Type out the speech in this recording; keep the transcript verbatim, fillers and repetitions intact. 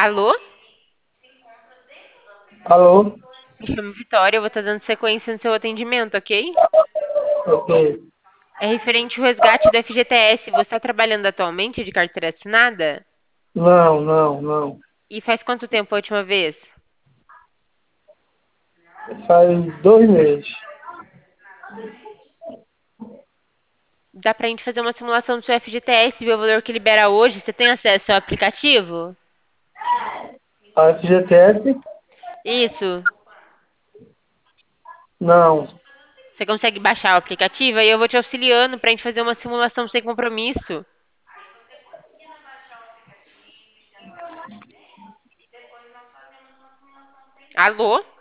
Alô? Alô? Me chamo Vitória, eu vou estar dando sequência no seu atendimento, ok? Ok. É referente ao resgate do F G T S. Você está trabalhando atualmente de carteira assinada? Não, não, não. E faz quanto tempo a última vez? Faz dois meses. Dá pra gente fazer uma simulação do seu F G T S, ver o valor que libera hoje. Você tem acesso ao aplicativo? A F G T S? Isso. Não. Você consegue baixar o aplicativo? Aí eu vou te auxiliando pra gente fazer uma simulação sem compromisso. Alô?